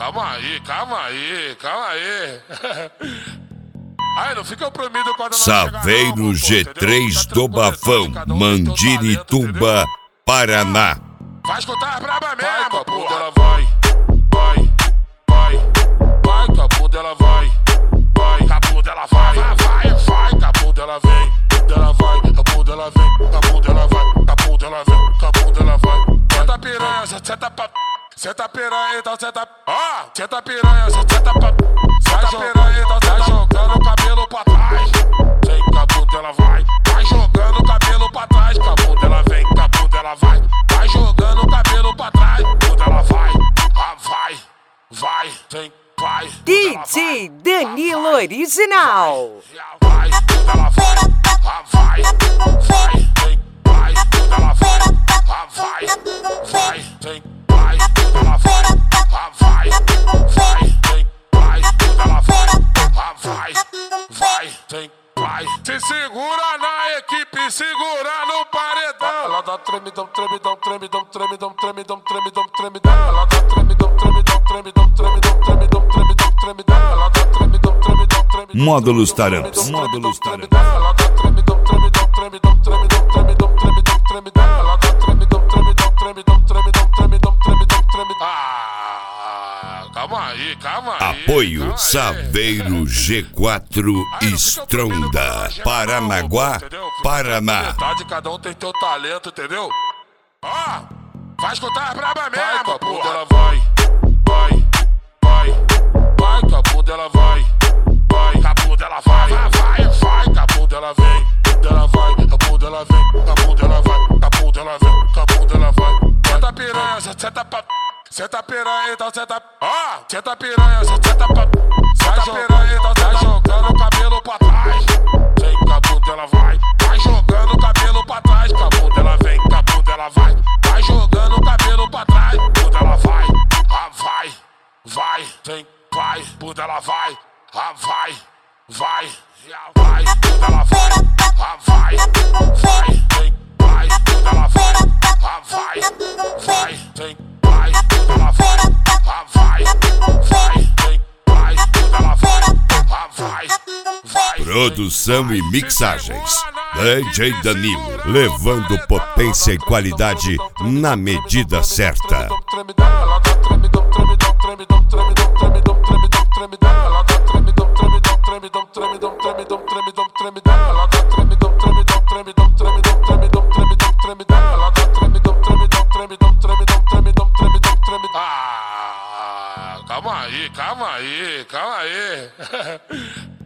calma aí. Ai, não fica oprimido quando nós Saveiro não, G3 do Bafão, Mandirituba, Paraná. Vai escutar a braba mesmo, pô. Ela vai, com a bunda ela vai, com a bunda ela vai, com a bunda ela vem, ela vai, a bunda ela vem, a bunda ela vai, a bunda ela vem, a bunda ela vai. Senta piranha, senta piranha, então senta, senta piranha, senta piranha, então tá jogando o cabelo pra trás. Vem com a bunda ela vai jogando o cabelo pra trás, com a bunda ela vem, com a bunda ela vai jogando o cabelo pra trás, bunda ela vai, vem, vai. DJ Danilo Original. Vai, bunda ela vai, vem, vai, bunda ela vai, vem, vai, bunda ela vai, vem, vai, bunda ela vai, vem, vai. Se segura na equipe, segura no paredão. Ela dá tremidão, tremidão, tremidão, tremidão, tremidão, tremidão, tremidão. Ela dá tremidão, tremidão, tremidão, tremidão, tremidão, tremidão, tremidão. Ela dá tremidão, tremidão, tremidão. Módulos Taramps, módulos Taramps. Ela dá tremidão, tremidão, tremidão, tremidão, tremidão, tremidão, tremidão. Ela dá tremidão, tremidão, tremidão, tremidão, tremidão, tremidão, tremidão. Calma aí. Apoio Saveiro G4 Stronda, Paranaguá, Paraná. Metade, cada um tem teu talento, entendeu? Vai escutar a braba mesmo, com a bunda ela vai, com a bunda ela vai, com a bunda ela vai, com a bunda ela vem, ela vai, a bunda ela vem, a bunda ela vai, a bunda ela vem, a bunda ela vai. Senta piranha, senta piranha, então senta, senta piranha, senta piranha, então tá jogando o cabelo pra trás. Vem com a bunda ela vai jogando o cabelo pra trás, com a bunda ela vem, com a bunda ela vai jogando o cabelo pra trás, bunda ela vai, vem, vai, bunda ela vai, bunda ela vai, vem, vai, bunda ela vai, vem, vai, bunda ela vai, vem, vai, bunda ela vai. Produção e mixagens, DJ Danilo, levando potência e qualidade na medida certa. Ela dá tremidão, tremidão, tremidão, tremidão, tremidão, tremidão, tremidão. Ela dá tremidão, tremidão, tremidão, tremidão, tremidão, tremidão, tremidão. Ela dá tremidão, tremidão, tremidão, tremidão, tremidão, tremidão, tremidão. Ela dá tremidão, tremidão, tremidão, tremidão, tremidão, tremidão, tremidão. Calma aí.